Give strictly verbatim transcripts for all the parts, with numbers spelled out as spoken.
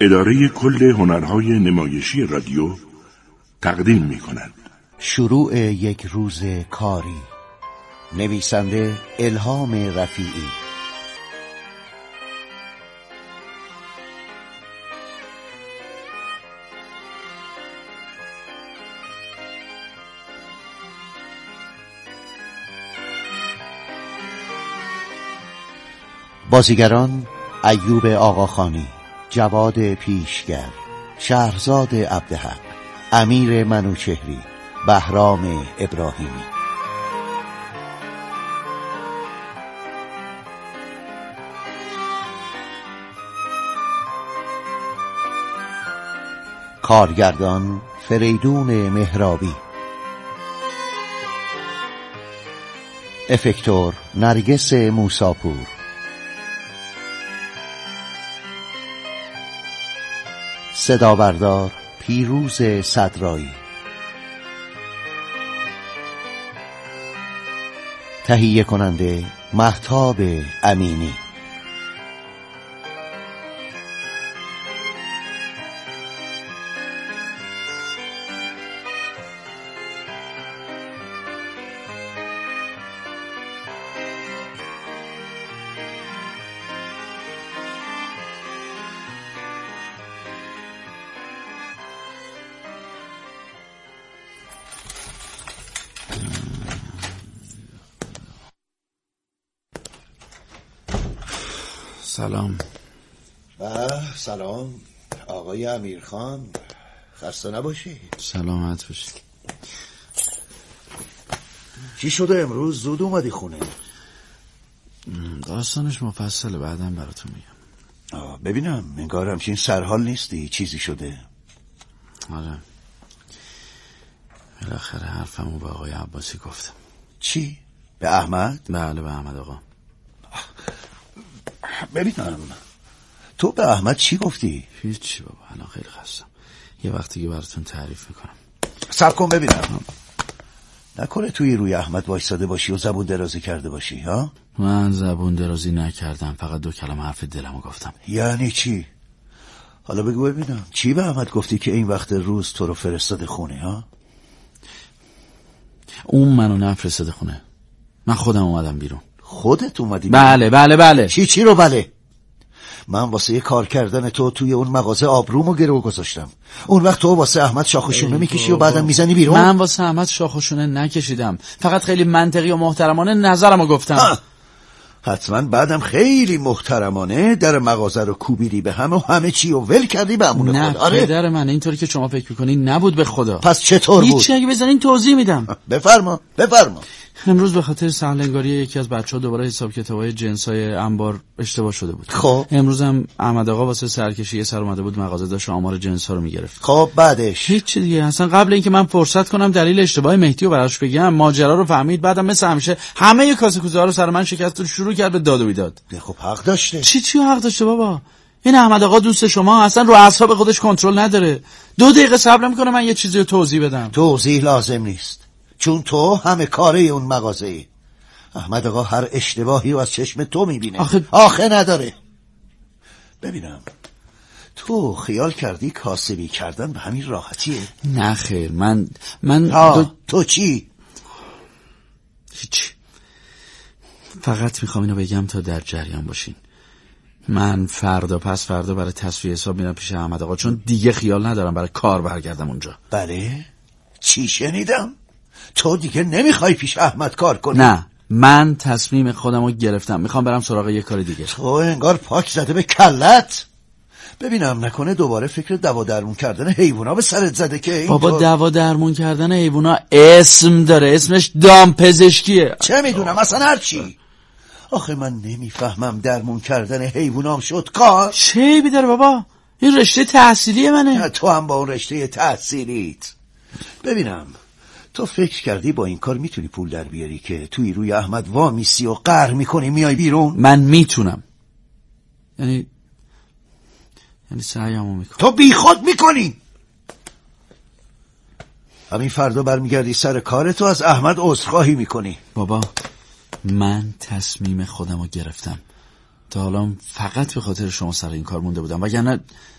اداره کل هنرهای نمایشی رادیو تقدیم می کند. شروع یک روز کاری. نویسنده الهام رفیعی. بازیگران: ایوب آقاخانی، جواد پیشگر، شهرزاد عبدحق، امیر منوچهری، بهرام ابراهیمی. کارگردان: فریدون مهرابی. افکتور: نرگس موساپور. صدابردار: پیروز صدرایی. تهیه کننده: مهتاب امینی. سلام. بله سلام آقای امیرخان، خسته نباشید. سلامت باشید. چی شده امروز زود اومدی خونه؟ داستانش مفصله، بعدم براتون میگم. آه ببینم انگار همچین سرحال نیستی، چیزی شده؟ آره، بالاخره حرفمو به آقای عباسی گفتم. چی؟ به احمد؟ بله به احمد آقا. ببینم تو به احمد چی گفتی؟ هیچی بابا، الان خیلی خستم، یه وقتی که براتون تعریف میکنم. صبر کن ببینم، نکنه توی روی احمد وایساده باشی و زبون درازی کرده باشی ها؟ من زبون درازی نکردم، فقط دو کلمه حرف دلمو گفتم. یعنی چی؟ حالا بگو ببینم چی به احمد گفتی که این وقت روز تو رو فرستاده خونه ها؟ اون منو نفرستاده خونه، من خودم اومدم بیرون. خودت اومدی بیرون؟ بله بله بله. چی چی رو بله؟ من واسه کار کردن تو توی اون مغازه آبرومو گرو گذاشتم، اون وقت تو واسه احمد شاخشونه میکشی و بعدم میزنی بیرون؟ من واسه احمد شاخشونه نکشیدم، فقط خیلی منطقی و محترمانه نظرمو گفتم. ها. حتما بعدم خیلی محترمانه در مغازه رو کوبیدی به هم و همه چی رو ول کردی به امون نه خدا. آره پدر من اینطوری که شما فکر میکنی نبود به خدا. پس چطور بود؟ هیچی، اگه بزنین توضیح میدم. بفرما بفرما. امروز به خاطر سهلنگاری یکی از بچه‌ها دوباره حساب کتابای جنسای انبار اشتباه شده بود. خب امروز هم احمد آقا واسه سرکشی یه سر اومده بود مغازه، داشت آمار جنسا رو میگرفت. خب بعدش هیچ دیگه، اصلا قبل اینکه من فرصت کنم دلیل اشتباه مهدی رو براش بگم ماجرا رو فهمید، بعدم مثل همیشه همه ی کاسه کوزه ها رو سر من شکست و شروع کرد به داد و بیداد. خب حق داشته. چی چی حق داشته بابا؟ این احمد آقا دوست شما اصلا رو اعصاب خودش کنترل نداره. دو دقیقه صبر نمیکنه من یه چیزی رو توضیح بدم. توضیح لازم نیست، چون تو همه کاره اون مغازه‌ای. احمد آقا هر اشتباهی رو از چشم تو میبینه. آخه آخه نداره. ببینم تو خیال کردی کاسبی کردن به همین راحتیه؟ نه خیر، من من دو... تو چی؟ هیچ، فقط میخوام اینو بگم تا در جریان باشین. من فردا پس فردا برای تصفیه حساب میرم پیش احمد آقا، چون دیگه خیال ندارم برای کار برگردم اونجا. بله؟ چی شنیدم؟ تو دیگه نمیخوای پیش احمد کار کنی؟ نه، من تصمیم خودم رو گرفتم، میخوام برم سراغ یه کار دیگه. تو انگار پاک زده به کلت. ببینم نکنه دوباره فکر دوا درمون کردن حیوونا به سرت زده که این بابا تو... دوا درمون کردن حیوونا اسم داره، اسمش دامپزشکیه. چه میدونم اصلا هر چی. آخه من نمیفهمم درمون کردن حیوونا شد کار. چه بیداره بابا، این رشته تحصیلی منه. تو هم با اون رشته تحصیلیت. ببینم تو فکر کردی با این کار میتونی پول در بیاری که توی روی احمد وا میسی و قهر میکنی میای بیرون؟ من میتونم، یعنی یعنی سعیمو میکنم. تو بی خود میکنی. همین فردا برمیگردی سر کارتو از احمد عذرخواهی میکنی. بابا من تصمیم خودمو گرفتم، تا حالا فقط به خاطر شما سر این کار مونده بودم، وگرنه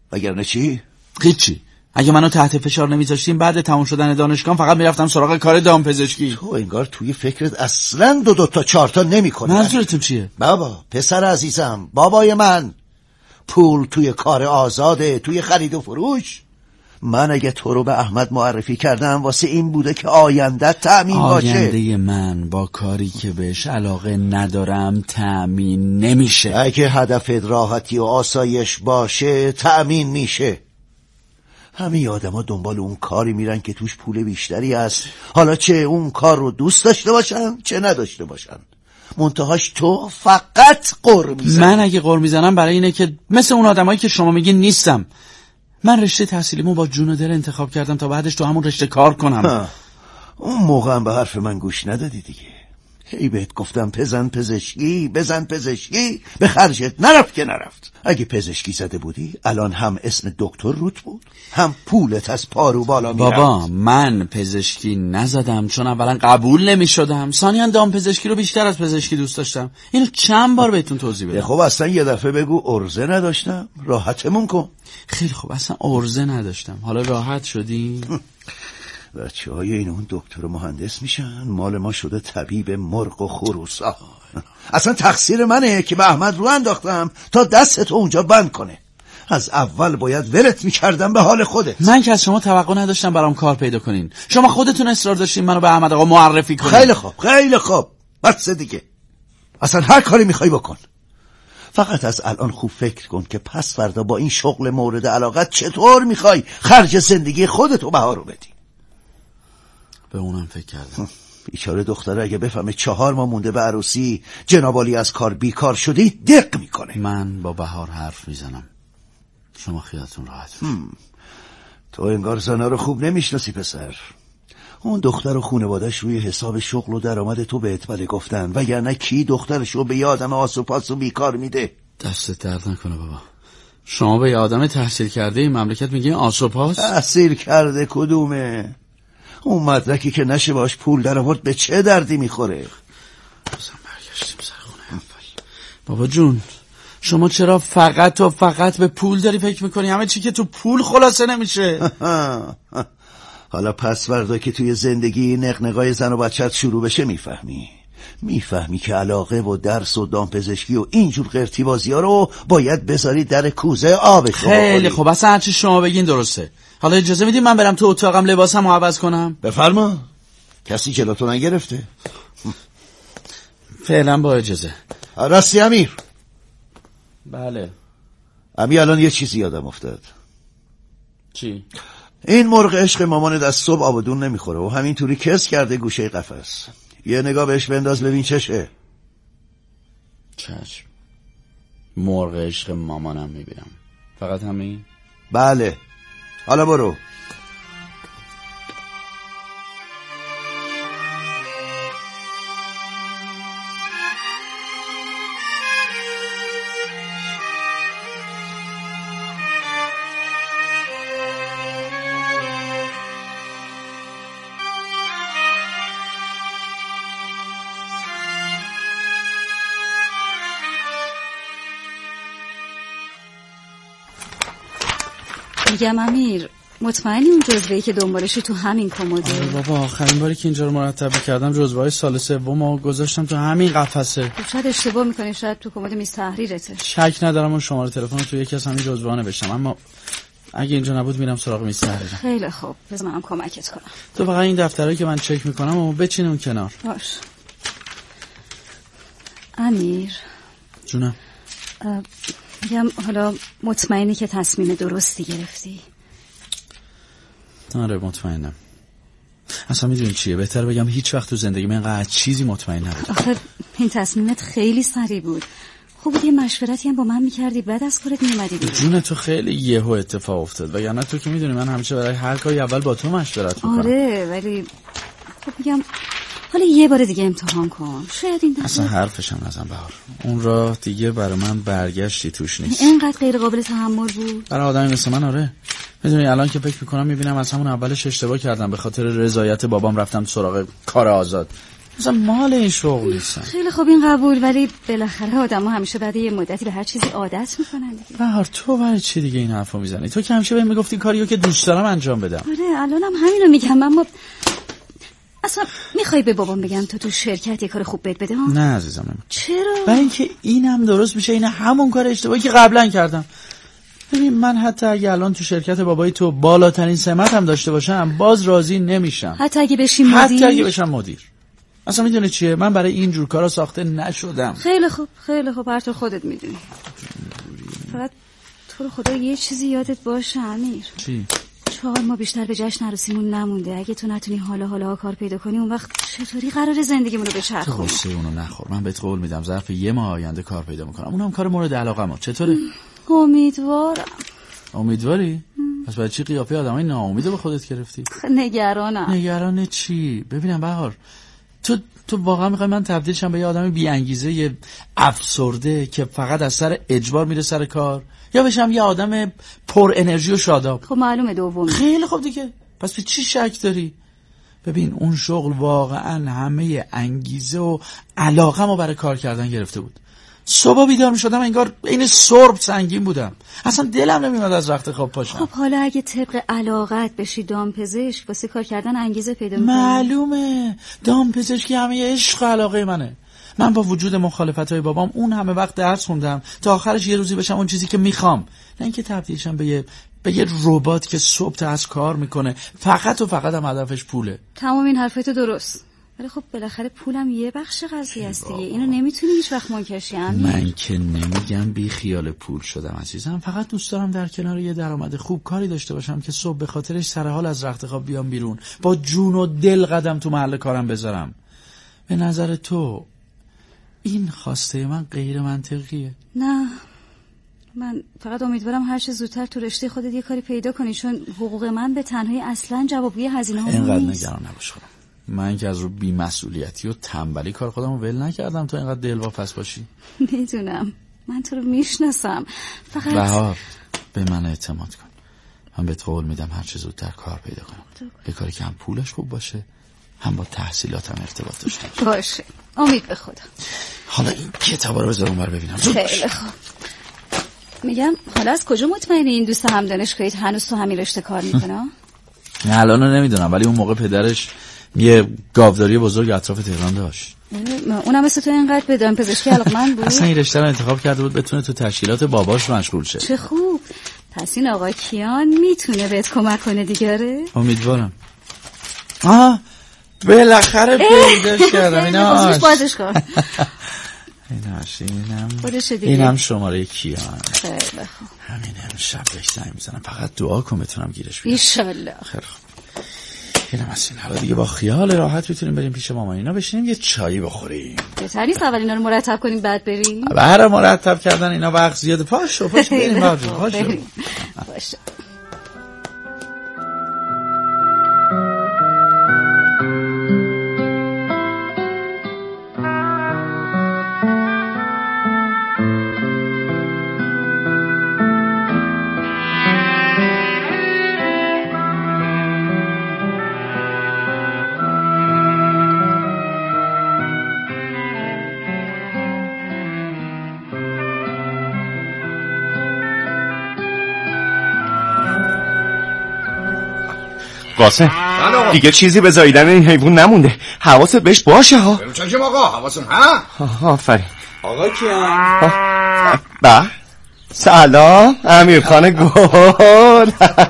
وگرنه چی؟ هیچی. اگه منو تحت فشار نمیذاشتیم بعد تموم شدن دانشگاه فقط میرفتم سراغ کار دامپزشکی. تو انگار توی فکرت اصلا دو دو تا چهار تا نمی‌کنی. منظورتون چیه؟ بابا، پسر عزیزم، بابای من، پول توی کار آزاده، توی خرید و فروش. من اگه تو رو به احمد معرفی کردم واسه این بوده که آینده تأمین باشه. آینده من با کاری که بهش علاقه ندارم تأمین نمیشه. اگه هدفت راحتی و آسایش باشه تأمین میشه. همه آدم ها دنبال اون کاری میرن که توش پول بیشتری هست، حالا چه اون کار رو دوست داشته باشن چه نداشته باشن. منتهاش تو فقط قر میزنی. من اگه قر میزنم برای اینه که مثل اون آدمایی که شما میگین نیستم. من رشته تحصیلیمو با جون و دل انتخاب کردم تا بعدش تو همون رشته کار کنم. اون موقع هم به حرف من گوش ندادی دیگه. هی بهت گفتم بزن پزشکی بزن پزشکی، به خرجت نرفت که نرفت. اگه پزشکی زده بودی الان هم اسم دکتر روت بود هم پولت از پارو بالا میرفت. بابا من پزشکی نزدم چون اولا قبول نمی شدم، ثانیاً دام پزشکی رو بیشتر از پزشکی دوست داشتم. اینو چند بار بهتون توضیح بدم. خب اصلا یه دفعه بگو عرضه نداشتم، راحتمون کن. خیلی خب اصلا عرضه نداشتم، حالا راحت شدی؟ بچه های این اون دکتر و مهندس میشن، مال ما شده طبیب مرغ و خروسا. اصلا تقصیر منه که به احمد رو انداختم تا دستت اونجا بند کنه. از اول باید ولت میکردم به حال خودت. من که از شما توقع نداشتم برام کار پیدا کنین، شما خودتون اصرار داشتین منو به احمد آقا معرفی کنین. خیلی خوب خیلی خوب بس دیگه، اصلا هر کاری میخوای بکن. فقط از الان خوب فکر کن که پس فردا با این شغل مورد علاقت چطور میخوای خرج زندگی خودتو بها رو بدی. به اونم فکر کردم. بیچاره دختره اگه بفهمه چهار ماه مونده به عروسی جنابالی از کار بیکار شدی دق میکنه. من با بهار حرف میزنم، شما خیالتون راحت. تو انگار زنا رو خوب نمیشناسی پسر. اون دختر و خونوادش روی حساب شغل و درآمد تو بهت بله گفتن، وگرنه کی دخترش رو به یه آدم آسوپاس و بیکار میده؟ دستت درد نکنه بابا. شما به یه آدم تحصیل کرده این مملکت میگین آسوپاس؟ تحصیل کرده کدومه؟ اون مدرکی که نشه باش پول در آورد به چه دردی میخوره؟ بازم برگشتیم سر خونه اول. بابا جون شما چرا فقط و فقط به پول داری فکر میکنی؟ همه چی که تو پول خلاصه نمیشه. حالا پس فردا که توی زندگی نقنقای زن و بچت شروع بشه میفهمی میفهمی که علاقه و درس و دامپزشکی و اینجور قرتیبازی ها رو باید بذاری در کوزه آبش. خیلی خب اصلا هرچی شما بگین درسته. حالا اجازه میدیم من برم تو اتاقم لباسم رو عوض کنم؟ بفرما، کسی جلوتو نگرفته. فعلا با اجازه. راستی امیر؟ بله. امیر الان یه چیزی یادم افتاد. چی؟ این مرغ عشق مامانت از صبح آبادون نمیخوره و همینطوری کس کرده گوشه قفس. یه نگاه بهش بنداز ببین چشه. چشم. مرغ عشق مامانم میبینم، فقط همین؟ بله. حالا برو. میگم امیر مطمئنی اون جزوه‌ای که دنبالشی تو همین کمده؟ آره بابا آخرین باری که اینجا رو مرتب کردم جزوه‌های سال سوم گذاشتم تو همین قفسه. شاید اشتباه میکنی، شاید تو کمد میز تحریرته. شک ندارم اون شماره تلفن تو یکی از همین جزوه‌ها نوشتم، اما اگه اینجا نبود میرم سراغ میز تحریرم. خیلی خوب بذار منم کمکت کنم. تو فقط این دفترایی که من چک میکنم و بچین اون کنار. باش. امیر جونم. میگم حالا مطمئنی که تصمیم درستی گرفتی؟ آره مطمئنم. اصلا میدونی چیه، بهتر بگم هیچ وقت تو زندگی من اینقدر چیزی مطمئن نبودم. آخه این تصمیمت خیلی سریع بود. خوب یه مشورتی هم با من میکردی بعد از کارت میومدی بیرون. جون تو خیلی یهو اتفاق افتاد، وگرنه تو که میدونی من همیشه برای هر کاری اول با تو مشورت میکنم. آره ولی خب میگم حالا یه بار دیگه امتحان کن، شاید این دفعه. اصلا حرفشم نزن بهار، اون راه دیگه برای من برگشتی توش نیست. اینقدر غیر قابل تحمل بود برای آدمی مثل من؟ آره. میدونی الان که فکر میکنم میبینم از همون اولش اشتباه کردم، به خاطر رضایت بابام رفتم سراغ کار آزاد. مثلا مال این شغل نیستم. خیلی خوب این قبول، ولی بالاخره آدم‌ها همیشه بعد یه مدتی به هر چیزی عادت میکنن دیگه. بهار تو برای چی دیگه این حرفو میزنی؟ تو که همیشه بهم میگفتی کاریو که دوست دارم انجام بدم. آره الانم همینو میگم، اما اصلا میخوای به بابام بگم تو تو شرکت یه کار خوب بهت بده ها؟ نه عزیزم. چرا؟ برای اینکه اینم درست میشه، این همون کار اشتباهی که قبلا کردم. ببین من حتی اگه الان تو شرکت بابای تو بالاترین سمت هم داشته باشم باز راضی نمیشم. حتی اگه بشیم مدیر؟ حتی اگه بشم مدیر. اصلا میدونی چیه؟ من برای این جور کارا ساخته نشدم. خیلی خوب خیلی خوب، هر طور خودت میدونی. فقط تو رو خدا یه چیزی یادت باشه امیر. چی؟ چهار ماه بیشتر به جشن عروسیمون نمونده. اگه تو نتونی حالا حالا کار پیدا کنی اون وقت چطوری قراره زندگیمون رو بچرخونی؟ تو قصه اونو نخور. من بهت قول میدم ظرف یه ماه آینده کار پیدا میکنم. اونم کار مورد علاقمه. چطوره؟ امیدوارم. امیدواری؟ پس برای چی قیافه آدمای ناامیدو به خودت گرفتی؟ نگرانم. نگران چی؟ ببینم بهار، تو تو واقعا میخوای من تبدیل شم به یه آدم بی انگیزه، یه افسرده که فقط از سر اجبار میره سر کار، یا بشم یه آدم پر انرژی و شاداب؟ خب معلومه دومی. خیلی خوب دیگه، پس به چی شک داری؟ ببین اون شغل واقعا همه انگیزه و علاقه‌مو برای کار کردن گرفته بود. صبح بیدار میشدم انگار این سرب سنگین بودم، اصلا دلم نمیاد از رخت خواب پاشم. خب حالا اگه طبق علاقت بشی دامپزشک واسه کار کردن انگیزه پیدا میکنی؟ معلومه دامپزشکی همه عشق و علاقه منه. من با وجود مخالفت‌های بابام اون همه وقت درس خوندم تا آخرش یه روزی بشم اون چیزی که میخوام، نه اینکه تبدیل شم به یه به یه ربات که صبح تا از کار میکنه فقط و فقط هم هدفش پوله. تمام این حرفای تو درست، ولی خب بالاخره پولم یه بخش قضیه است دیگه. اینو نمیتونی هیچ وقت منکرشی امیر. من که نمیگم بی خیال پول شدم عزیزم، فقط دوست دارم در کنار یه درآمد خوب کاری داشته باشم که صبح به خاطرش سر حال از رخت خواب بیام بیرون، با جون و دل قدم تو محل کارم بذارم. به نظر تو این خواسته من غیر منطقیه؟ نه، من فقط امیدوارم هر چه زودتر تو رشته خودت یه کاری پیدا کنی، چون حقوق من به تنهایی اصلا جوابگوی هزینه‌هام نیست. اینقدر نگران نباش خودم. من که از رو بی‌مسئولیتی و تنبلی کار خودم رو ول نکردم تو اینقدر دلواپس باشی. میدونم، من تو رو میشناسم. فقط بهار به من اعتماد کن، من بهت قول میدم هر چه زودتر کار پیدا کنم، به کاری که هم پولش خوب باشه هم با تحصیلاتم ارتباط داشته باشه. باشه، امید به خدا. حالا این کتابا رو بذار اونور ببینم. خیلی خوب. میگم حالا از کجا مطمئنی این دوست هم دانشگاهیت هنوز تو همین رشته کار میکنه؟ نه الانو نمیدونم، ولی اون موقع پدرش یه گاوداری بزرگ اطراف تهران داشت. اونم مثل تو اینقدر به دامپزشکی علاقه‌مند بود؟ اصلا این رشته رو انتخاب کرده بود بتونه تو تشکیلات باباش مشغول شه. چه خوب. پس این آقا کیان میتونه بهت کمک کنه دیگه؟ امیدوارم. آها بالاخره پیداش کردم. اینا خودش بازش کن. ایناش اینم خودش دیگه. اینم شماره کیان. خیلی خوب. همین امشب بهش زنگ میزنم، فقط دعا کن بتونم گیرش بیارم. ان شاءالله. خیلی خوب. اینم از این حالا دیگه با خیال راحت میتونیم بریم پیش مامان اینا بشینیم یه چایی بخوریم. بهتر نیست اول اینا رو مرتب کنیم بعد بریم؟ برای مرتب کردن اینا وقت زیاده. پاشو پاشو بریم بعد پاشو. باشه. قاسم دیگه چیزی به زاییدن این حیوان نمونده، حواست بهش باشه ها. چشم آقا، حواسم ها. آفرین. آقا کیان؟ به سلام امیرخان گل.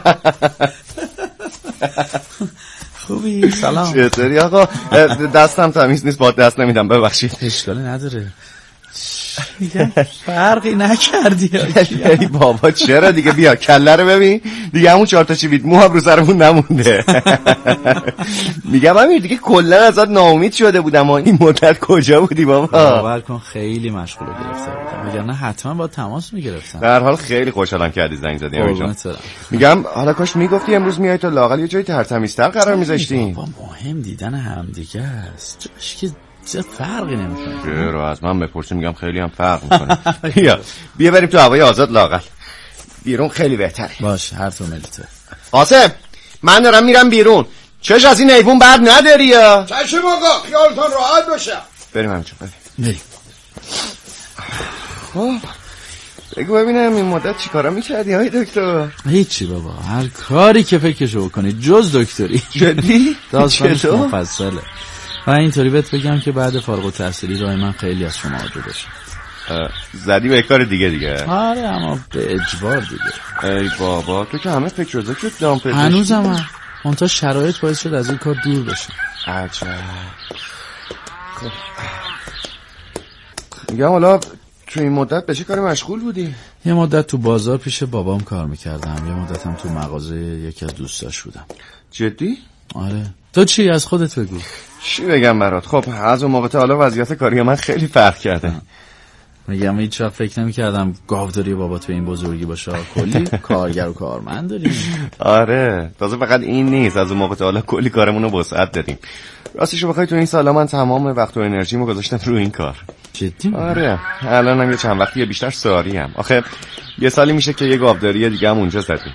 خوبی؟ سلام. چطوری آقا؟ دستم تمیز نیست، با دست نمیدم، ببخشید. اشکالی نداره. میگم فرقی نکردی. ای بابا چرا دیگه، بیا کله رو ببین دیگه، همون چهار تا چیویت مو هم رو سرمون نمونده. میگم امیر دیگه کلا ازت ناامید شده بودم، این مدت کجا بودی بابا؟ باور کن خیلی مشغول گرفته بودم، وگرنه حتما با تماس میگرفتم. در حال خیلی خوشحالم کردی زنگ زدی امیر جان. قربونت. میگم حالا کاش میگفتی امروز میای تا لااقل یه جای ترتمیزتر قرار میذاشتیم. بابا مهم دیدن همدیگه است، جاش که چه فرقی نمیکنه. چرا از من بپرسی میگم خیلی هم فرق میکنه. بیا بیا بریم تو هوای آزاد لااقل، بیرون خیلی بهتره. باش هر تو ملیته. قاسم من دارم میرم بیرون، چش از این ایوون بر نداری یا؟ چشم آقا، خیالتان راحت باشه. بریم همینجا بریم بریم. خب بگو ببینم این مدت چی کارا میکردی های دکتر؟ هیچی بابا، هر کاری که فکرشو بکنی جز دکتری. جدی؟ داستانش مفصله. و اینطوری بهت بگم که بعد فارغ التحصیلی راه من خیلی از شما عاده بشه. زدی به کار دیگه دیگه؟ آره اما به اجبار دیگه. ای بابا تو که همه فکر روزا که دام پزشکی. هنوزم هم منتها شرایط باعث شد از این کار دور بشه. عجب. خب میگم حالا تو این مدت به چه کاری مشغول بودی؟ یه مدت تو بازار پیش بابام کار میکردم، یه مدت هم تو مغازه یکی از دوستاش بودم. جدی؟ آره. تو چی از خودت بگو؟ چی بگم برات؟ خب از اون موقع تا حالا وضعیت کاری من خیلی فرق کرده. میگم هیچ وقت فکر نمی‌کردم گاوداری بابات به این بزرگی باشه. کلی کارگر و کارمند داریم. آره تازه فقط این نیست، از اون موقع تا حالا کلی کارمون رو وسعت دادیم. راستشو بخوای تو این سالا من تمام وقت و انرژیمو گذاشتم رو این کار. جدی؟ آره الانم یه چند وقتی بیشتر ساری ام. آخه یه سالی میشه که یه گاوداری دیگه هم اونجا زدیم.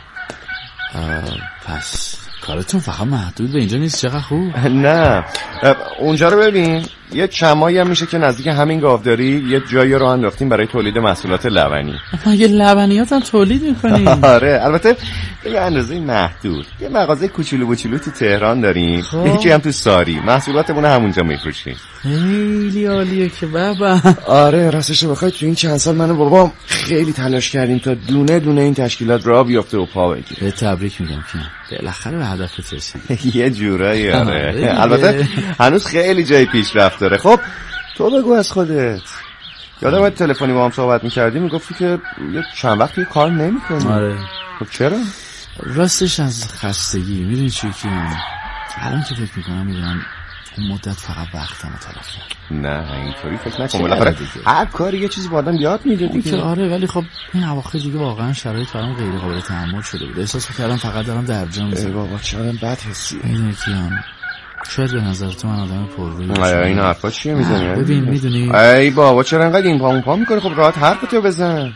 پس کارتون فقط محدود به اینجا نیست. چقدر خوب. نه اونجا رو ببین، یه چمایی هم میشه که نزدیک همین گاوداری یه جایی رو انداختیم برای تولید محصولات لبنی. یه لبنیات هم تولید میکنیم؟ آره البته به یه اندازه محدود. یه مغازه کوچولو کوچولو تو تهران داریم، یکی هم تو ساری. محصولاتمون همونجا میفروشیم. خیلی عالیه که بابا. آره راستش رو بخوای تو این چند سال من و بابام خیلی تلاش کردیم تا دونه دونه این تشکیلات راه بیفته و پا بگیره. به تبریک میگم که بالاخره به هدفت رسیدی. یه جورایی آره. البته هنوز خیلی جای پیشرفت داره. خب تو بگو از خودت. یادم اومد تلفنی با هم صحبت می‌کردی میگفتی که یه چند وقتی کار نمی‌کنی. آره. خب چرا؟ راستش از خستگی. میدونی چی کیم؟ الان که فکر می‌کنم میدونم اون مدت فقط وقتمو تلف کردم. نه اینطوری فکر نکن. بالاخره هر کاری یه چیزی با آدم یاد میده دیگه. آره ولی خب این اواخر دیگه واقعا شرایط برام غیر قابل تحمل شده بود. احساس می‌کردم فقط دارم درجا میزنم. ای بابا چقدر بد حسی. میدونی کیم؟ شاید به نظر تو من آدم پررویی باشم. آیا این حرفا چیه میزنی؟ ببین میدونی ای بابا چرا انقدر این پا اون پا میکنی؟ خب راحت حرفتو بزن.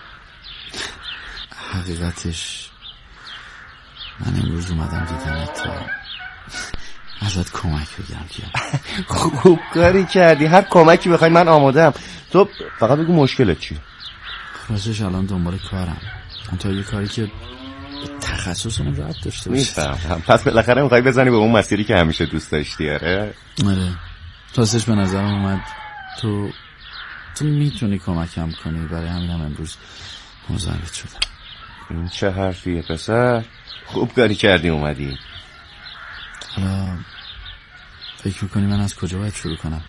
حقیقتش من امروز اومدم دیدم تا ازت کمک بگیرم کیم. خوب کاری کردی. هر کمکی بخوای من آماده‌ام. تو فقط بگو مشکلت چیه؟ راستش الان دنبال کارم. اون تا یه کاری که تخصصمون ربط داشته باشه. میفهمم. پس بالاخره میخوای بزنی به اون مسیری که همیشه دوست داشتی. آره آره راستش به نظرم اومد تو تو میتونی کمکم کنی. برای همینم امروز مزاحمت شدم. این چه حرفیه پسر؟ خوب کاری کردی اومدی. حالا فکر میکنی من از کجا باید شروع کنم؟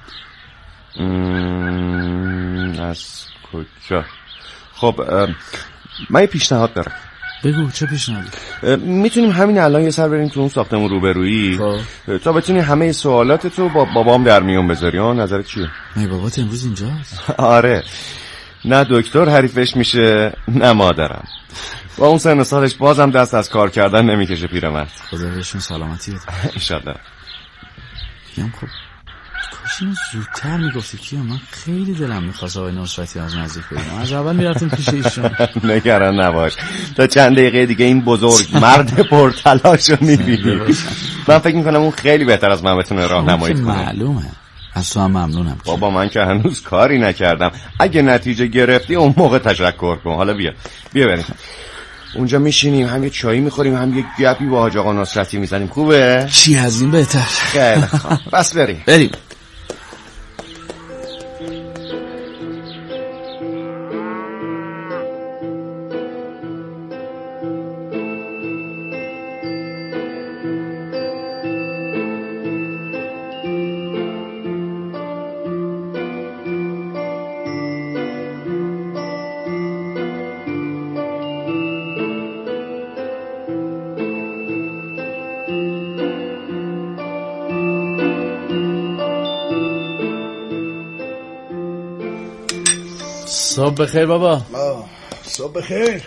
ام... از کجا؟ خب من یه پیشنهاد دارم. بگو چه پیشنهادی؟ میتونیم همین الان یه سر بریم تو اون ساختمون روبرویی تا بتونی همه سوالات تو با بابام در میون بذاری. ها نظرت چیه؟ نه بابات امروز اینجاست؟ آره نه دکتر حریفش میشه نه مادرم. با اون سن و سالش بازم دست از کار کردن نمیکشه پیرمرد. خدا بهشون سلامتی بده. ان شاءالله. میگم خب کاش اینو زودتر میگفتی کیا. من خیلی دلم میخواست آقای نصرتی از نزدیک ببینم. از اول میرفتیم پیش ایشون. نگران نباش تا چند دقیقه دیگه این بزرگ مرد پرتلاشو میبینی. من فکر میکنم اون خیلی بهتر از من بتونه راهنمایی کنه. معلومه. از تو هم ممنونم. بابا من که هنوز کاری نکردم. اگه نتیجه گرفتی اون موقع تشکر کن. حالا بیا بیا بریم اونجا میشینیم هم یه چایی میخوریم هم یه گپی با حاج آقا نصرتی میزنیم. خوبه؟ چی از این بهتر. خیلی خوب بس بریم بریم. صبح بخیر بابا. صبح بخیر.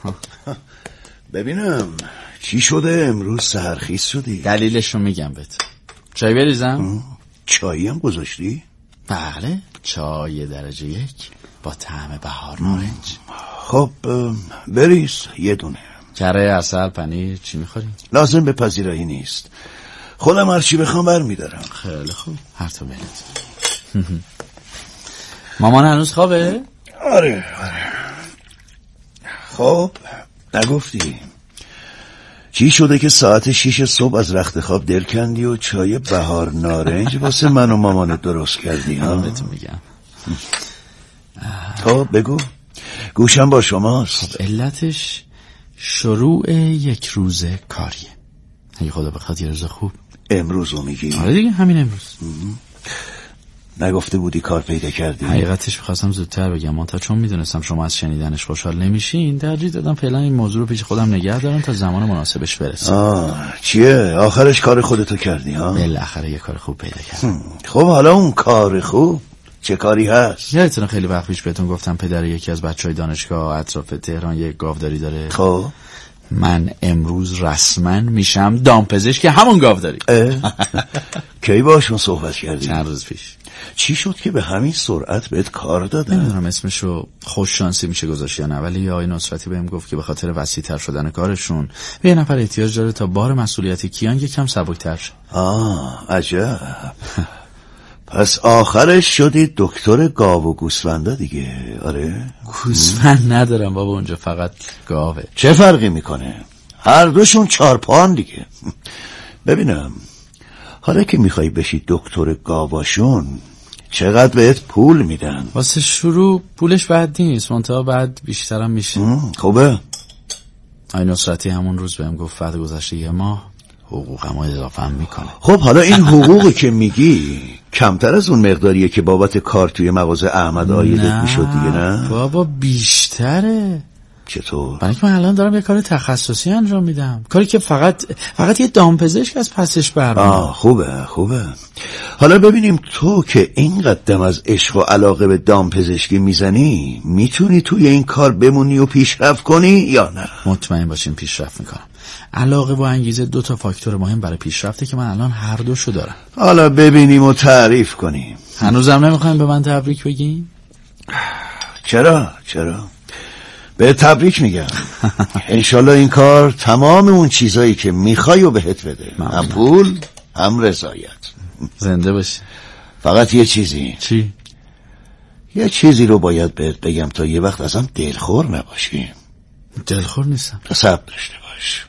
ببینم چی شده امروز سحرخیز شدی؟ دلیلشو میگم بهت. چای بریزم؟ چایی هم گذاشتی؟ بله چای درجه یک با طعم بهار نارنج. خب بریز یه دونه. کره عسل پنیر چی میخوری؟ لازم به پذیرایی نیست. خودم هرچی بخوام بر میدارم. خیلی خوب، هر تو بلد. مامان هنوز خوابه؟ آره آره. خب نگفتی چی شده که ساعت شیش صبح از رخت خواب دل کندی و چای بهار نارنج واسه من و مامانت درست کردی ها؟ بهتون میگم. خب بگو، گوشم با شماست. خب علتش شروع یک روز کاریه. اگه خدا بخواد یه روز خوب. امروزو میگی؟ آره دیگه، همین امروز. نگفته بودی کار پیدا کردی؟ حقیقتش می‌خواستم زودتر بگم، من تا چون میدونستم شما از شنیدنش خوشحال نمیشین ترجیح دادم فعلا این موضوع رو پیش خودم نگه دارم تا زمان مناسبش برسه. آه چیه؟ آخرش کار خودتو کردی ها؟ بالاخره یه کار خوب پیدا کردم. خب حالا اون کار خوب چه کاری هست؟ یادتونه خیلی وقت پیش بهتون گفتم پدر یکی از بچهای دانشگاه اطراف تهران یک گاوداری داره؟ خب من امروز رسما میشم دامپزشک همون گاوداری. کی باشون صحبت کردی؟ چند روز پیش. چی شد که به همین سرعت بهت کار دادن؟ نمیدونم اسمشو خوش شانسی میشه گذاشت یا نه، ولی آقای نصرتی بهم گفت که به خاطر وسیع‌تر شدن کارشون به یه نفر احتیاج داره تا بار مسئولیت کیان یکم سبک‌تر شه. آه عجب. پس آخرش شدی دکتر گاو و گوسفندا دیگه. آره گوسفند ندارم بابا اونجا، فقط گاوه. چه فرقی میکنه؟ هر دوشون چار پان دیگه. ببینم حالا که میخوای بشی دکتر گاواشون چقدر بهت پول میدن؟ واسه شروع پولش بد نیست، منتها بعد بیشترم میشه. خوبه. آقای نصرتی همون روز بهم گفت بعد گذشته یه ماه حقوقمو اضافه هم میکنه. خب حالا این حقوقی که میگی کمتر از اون مقداریه که بابت کار توی مغازه احمد آیدت میشد دیگه نه؟ بابا بیشتره. چطور؟ برای که من الان دارم یه کار تخصصی انجام میدم، کاری که فقط فقط یه دامپزشک از پسش برمیاد. آه خوبه خوبه. حالا ببینیم تو که اینقدر دم از عشق و علاقه به دامپزشکی میزنی میتونی توی این کار بمونی و پیشرفت کنی یا نه؟ مطمئن باشین پیشرفت میکنم. علاقه و انگیزه دو تا فاکتور مهم برای پیشرفته که من الان هر دوشو دارم. حالا ببینیم و تعریف کنیم. هنوزم نمیخوایم به من تبریک بگین؟ چرا چرا به تبریک میگم. انشالله این کار تمام اون چیزایی که میخوای و بهت بده، هم پول هم رضایت. زنده باشی. فقط یه چیزی. چی؟ یه چیزی رو باید بهت بگم تا یه وقت ازم دلخور نباشی. دلخور نیستم. صبر داشته باش.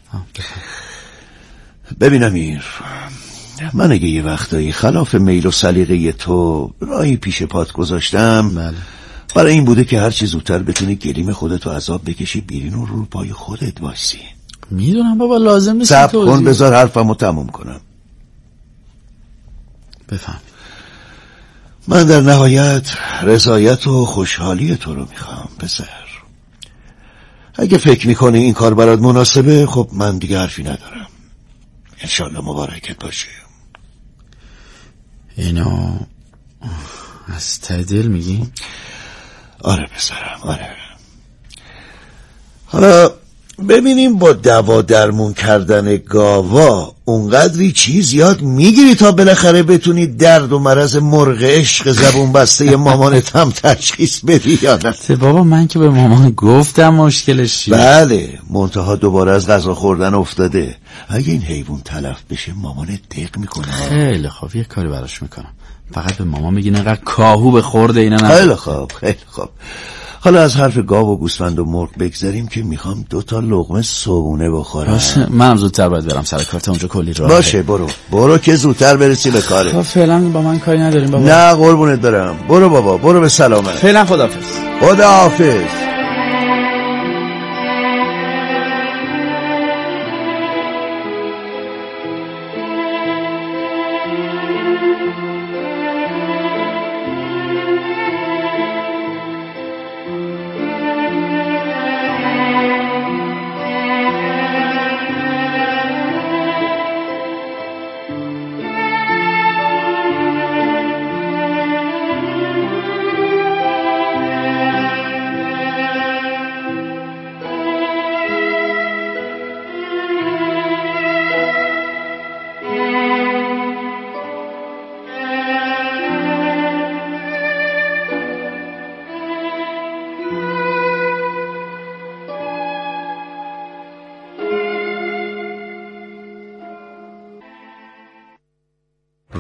ببین امیر، من اگه یه وقتایی خلاف میل و سلیقه تو راهی پیش پات گذاشتم، بله، برای این بوده که هر چی زودتر بتونی گلیم خودتو عذاب بکشی بیرین و رو پای خودت وایسی. میدونم بابا لازم نیست. صبر کن بذار حرفمو تموم کنم. بفهم. من در نهایت رضایت و خوشحالی تو رو میخوام پسر. اگه فکر میکنی این کار برات مناسبه، خب من دیگه حرفی ندارم. انشالله مبارکت باشه. اینو از ته دل میگی؟ آره پسرم آره. حالا ببینیم با دوا درمون کردن گاوا اونقدری چیز یاد میگیری تا بالاخره بتونی درد و مرض مرغ عشق زبون بسته مامانت هم تشخیص بدی یا نه؟ بابا من که به مامان گفتم مشکلش چیه. بله منتها دوباره از غذا خوردن افتاده. اگه این حیوان تلف بشه مامانت دق میکنه. خیلی خوب یه کاری براش میکنم. فقط به مامان میگی نقدر کاهو به خورده اینا نه. خیلی خوب خیلی خوب. حالا از حرف گاو و گوسفند و مرغ بگذاریم که میخوام دو تا لقمه صبونه بخورم. باشه منم زودتر باید برم سر کار تا اونجا کلی راه. باشه برو برو که زودتر برسی به کارت. خب فعلا با من کاری نداریم بابا. نه قربونت برم. برو بابا برو به سلامت. فعلا خداحافظ. خداحافظ.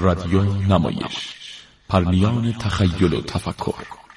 رادیو نمایش، پرنیان تخیل و تفکر.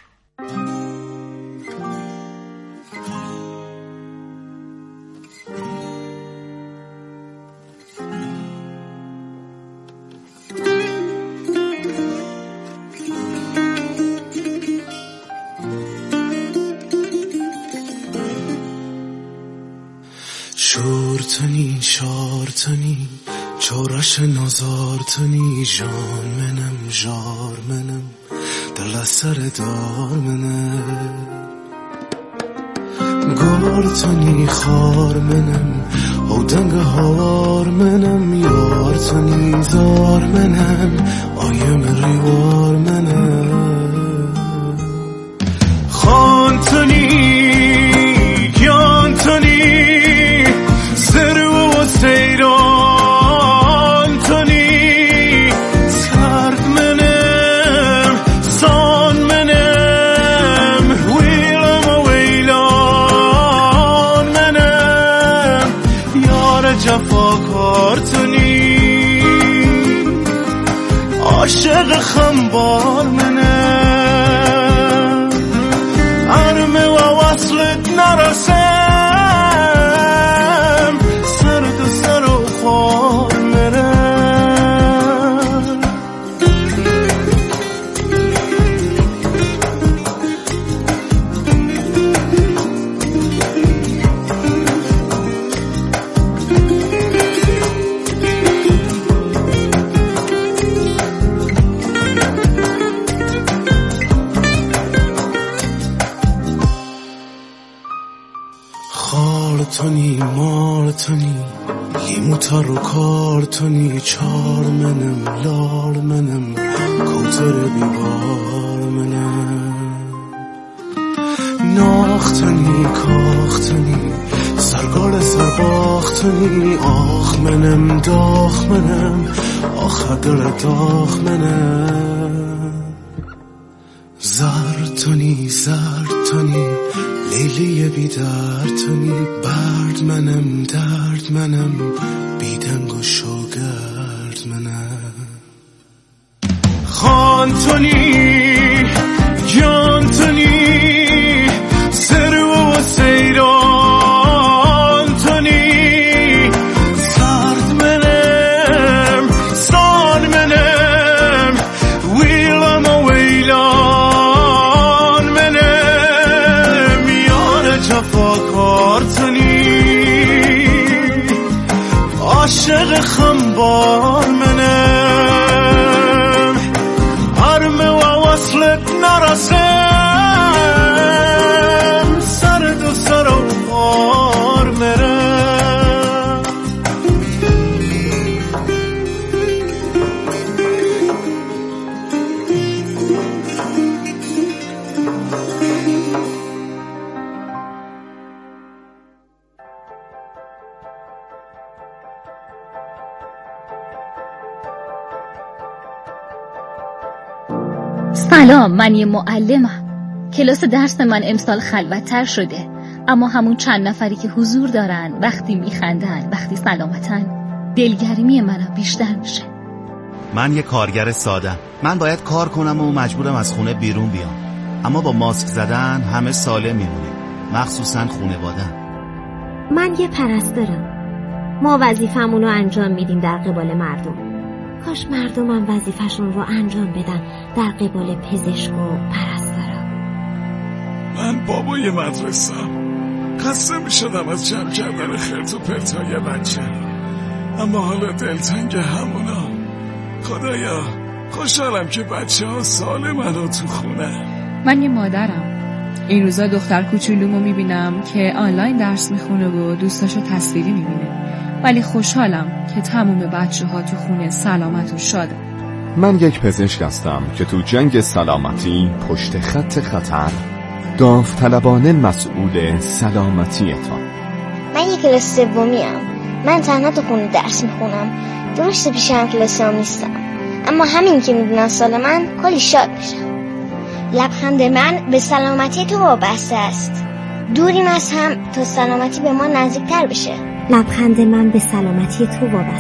شورتنی شارتنی چورش نازارتنی جان منم جار منم دل سر دار منم گارتنی خار منم او دنگ هار منم یارتنی زار منم آیم ریوار منم خانتنی سیران تنی سرد منم سان منم ویلم و ویلان منم یار جفاکار تنی عاشق خمبار منم ارمه و وصلت نرسه خارتنی مارتنی لیمو تر و کارتنی چار منم لال منم کوتر بیبار منم ناختنی کاختنی سرگال سرباختنی آخ منم داخ منم آخ دل داخ منم زرتنی زرتنی لیلی بیدرتنی برد منم درد منم بیدنگ و شوگرد منم خانتنی جانتنی سرو و سیران تنی سرد منم سان منم ویلم و ویلان منم یار جفاکارتنی عاشق خمبار منم ارمه و وصلت نرسم سر دو سر و بار مرم سلام، من یه معلمم. کلاس درس من امسال خلوت‌تر شده، اما همون چند نفری که حضور دارن، وقتی میخندن، وقتی سلامتن، دلگرمی منم بیشتر میشه. من یه کارگر سادم. من باید کار کنم و مجبورم از خونه بیرون بیام، اما با ماسک زدن همه سالم میمونیم، مخصوصا خانواده‌ام. من یه پرستارم. ما وظیفمون رو انجام میدیم در قبال مردم. کاش مردمم وظیفشون رو انجام بدن در قبال پزشک و پرستارا. من بابای مدرسه‌ام. خسته میشدم از جمع کردن خرت و پرتای بچه، اما حالا دلتنگ همونا. خدایا خوشحالم که بچه ها سالمن و تو خونه. من یه مادرم. این روزا دختر کوچولومو میبینم که آنلاین درس میخونه و دوستاشو تصویری میبینه، ولی خوشحالم که تموم بچه ها تو خونه سلامت و شاده. من یک پزشک هستم که تو جنگ سلامتی پشت خط خطر داوطلبانه مسئول سلامتیتان. من یک کلاس سومیم. من تنها تو خونه درس میخونم. درسته پیشم کلاسام نیستم، اما همین که میدونن سال من کلی شاد بشم. لبخند من به سلامتی تو وابسته است. دوریم از هم تا سلامتی به ما نزدیکتر بشه. لبخند من به سلامتی تو وابسته